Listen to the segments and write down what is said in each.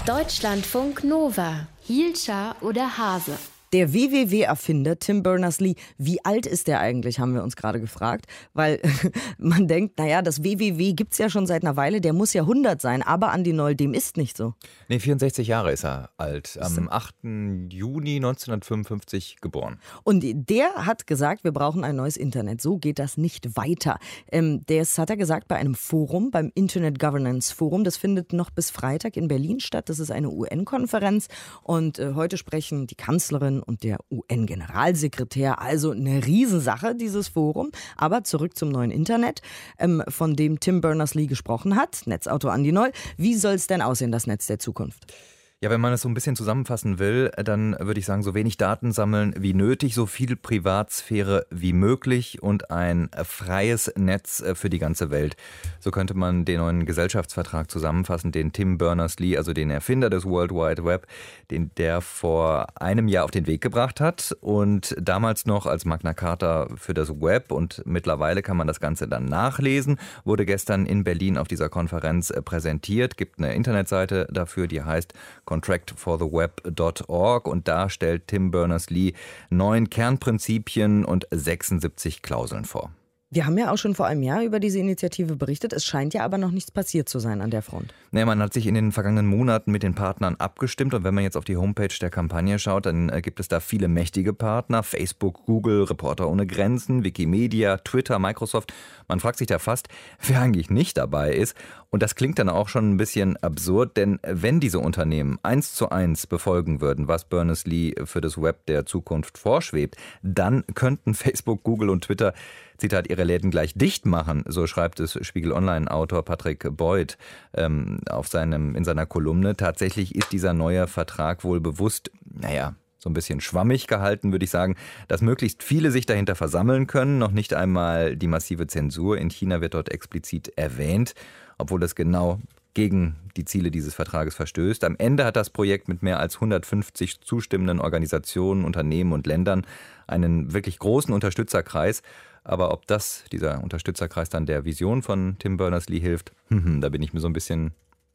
Deutschlandfunk Nova. Hielscher oder Hase? Der WWW-Erfinder Tim Berners-Lee, wie alt ist der eigentlich, haben wir uns gerade gefragt. Weil man denkt, naja, das WWW gibt es ja schon seit einer Weile, der muss ja 100 sein. Aber Andi Noll, dem ist nicht so. Nee, 64 Jahre ist er alt. Am 8. Juni 1955 geboren. Und der hat gesagt, wir brauchen ein neues Internet. So geht das nicht weiter. Das hat er gesagt bei einem Forum, beim Internet Governance Forum. Das findet noch bis Freitag in Berlin statt. Das ist eine UN-Konferenz. Und heute sprechen die Kanzlerin und der UN-Generalsekretär. Also eine Riesensache, dieses Forum. Aber zurück zum neuen Internet, von dem Tim Berners-Lee gesprochen hat. Netzautor Andi Noll. Wie soll es denn aussehen, das Netz der Zukunft? Ja, wenn man es so ein bisschen zusammenfassen will, dann würde ich sagen, so wenig Daten sammeln wie nötig, so viel Privatsphäre wie möglich und ein freies Netz für die ganze Welt. So könnte man den neuen Gesellschaftsvertrag zusammenfassen, den Tim Berners-Lee, also den Erfinder des World Wide Web, den der vor einem Jahr auf den Weg gebracht hat und damals noch als Magna Carta für das Web, und mittlerweile kann man das Ganze dann nachlesen, wurde gestern in Berlin auf dieser Konferenz präsentiert, gibt eine Internetseite dafür, die heißt contractfortheweb.org, und da stellt Tim Berners-Lee 9 Kernprinzipien und 76 Klauseln vor. Wir haben ja auch schon vor einem Jahr über diese Initiative berichtet. Es scheint ja aber noch nichts passiert zu sein an der Front. Nee, man hat sich in den vergangenen Monaten mit den Partnern abgestimmt. Und wenn man jetzt auf die Homepage der Kampagne schaut, dann gibt es da viele mächtige Partner. Facebook, Google, Reporter ohne Grenzen, Wikimedia, Twitter, Microsoft. Man fragt sich da fast, wer eigentlich nicht dabei ist. Und das klingt dann auch schon ein bisschen absurd, denn wenn diese Unternehmen 1:1 befolgen würden, was Berners-Lee für das Web der Zukunft vorschwebt, dann könnten Facebook, Google und Twitter, Zitat, ihre Läden gleich dicht machen, so schreibt es Spiegel-Online-Autor Patrick Beuth in seiner Kolumne. Tatsächlich ist dieser neue Vertrag wohl bewusst, so ein bisschen schwammig gehalten, würde ich sagen, dass möglichst viele sich dahinter versammeln können. Noch nicht einmal die massive Zensur in China wird dort explizit erwähnt, obwohl es genau gegen die Ziele dieses Vertrages verstößt. Am Ende hat das Projekt mit mehr als 150 zustimmenden Organisationen, Unternehmen und Ländern einen wirklich großen Unterstützerkreis. Aber ob dieser Unterstützerkreis dann der Vision von Tim Berners-Lee hilft, da bin ich mir so ein bisschen...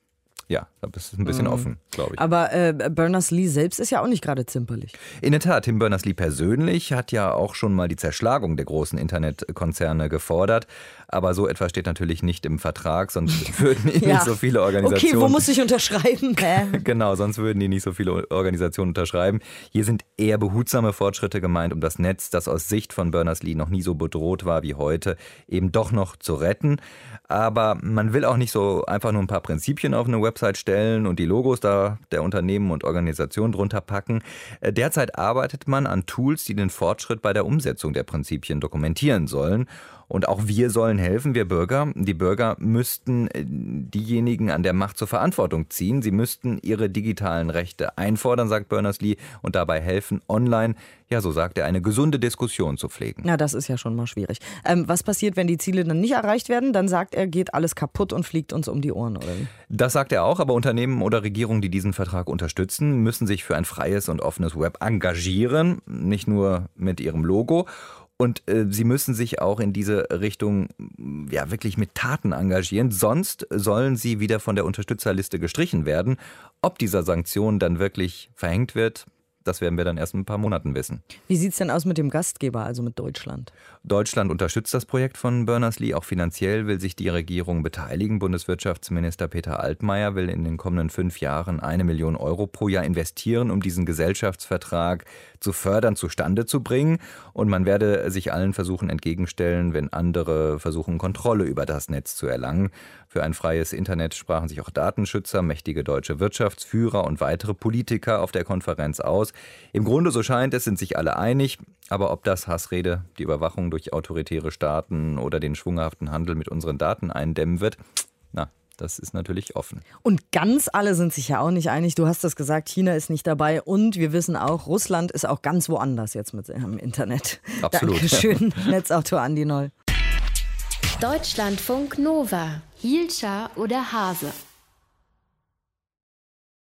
Ja, das ist ein bisschen offen, glaube ich. Aber Berners-Lee selbst ist ja auch nicht gerade zimperlich. In der Tat, Tim Berners-Lee persönlich hat ja auch schon mal die Zerschlagung der großen Internetkonzerne gefordert. Aber so etwas steht natürlich nicht im Vertrag, sonst würden ihn nicht so viele Organisationen... Okay, wo muss ich unterschreiben? Genau, sonst würden die nicht so viele Organisationen unterschreiben. Hier sind eher behutsame Fortschritte gemeint, um das Netz, das aus Sicht von Berners-Lee noch nie so bedroht war wie heute, eben doch noch zu retten. Aber man will auch nicht so einfach nur ein paar Prinzipien auf eine Website stellen und die Logos da der Unternehmen und Organisationen drunter packen. Derzeit arbeitet man an Tools, die den Fortschritt bei der Umsetzung der Prinzipien dokumentieren sollen. Und auch wir sollen helfen, wir Bürger. Die Bürger müssten diejenigen an der Macht zur Verantwortung ziehen. Sie müssten ihre digitalen Rechte einfordern, sagt Berners-Lee, und dabei helfen, online, so sagt er, eine gesunde Diskussion zu pflegen. Na, das ist ja schon mal schwierig. Was passiert, wenn die Ziele dann nicht erreicht werden? Dann sagt er, geht alles kaputt und fliegt uns um die Ohren, oder wie? Das sagt er auch, aber Unternehmen oder Regierungen, die diesen Vertrag unterstützen, müssen sich für ein freies und offenes Web engagieren, nicht nur mit ihrem Logo. Und sie müssen sich auch in diese Richtung wirklich mit Taten engagieren. Sonst sollen sie wieder von der Unterstützerliste gestrichen werden. Ob dieser Sanktion dann wirklich verhängt wird, das werden wir dann erst in ein paar Monaten wissen. Wie sieht es denn aus mit dem Gastgeber, also mit Deutschland? Deutschland unterstützt das Projekt von Berners-Lee. Auch finanziell will sich die Regierung beteiligen. Bundeswirtschaftsminister Peter Altmaier will in den kommenden 5 Jahren 1 Million Euro pro Jahr investieren, um diesen Gesellschaftsvertrag zu fördern, zustande zu bringen. Und man werde sich allen Versuchen entgegenstellen, wenn andere versuchen, Kontrolle über das Netz zu erlangen. Für ein freies Internet sprachen sich auch Datenschützer, mächtige deutsche Wirtschaftsführer und weitere Politiker auf der Konferenz aus. Im Grunde, so scheint es, sind sich alle einig. Aber ob das Hassrede, die Überwachung durch autoritäre Staaten oder den schwunghaften Handel mit unseren Daten eindämmen wird, das ist natürlich offen. Und ganz alle sind sich ja auch nicht einig. Du hast das gesagt, China ist nicht dabei. Und wir wissen auch, Russland ist auch ganz woanders jetzt mit im Internet. Absolut. Dankeschön, Netzautor Andi Noll. Deutschlandfunk Nova. Hielscher oder Hase?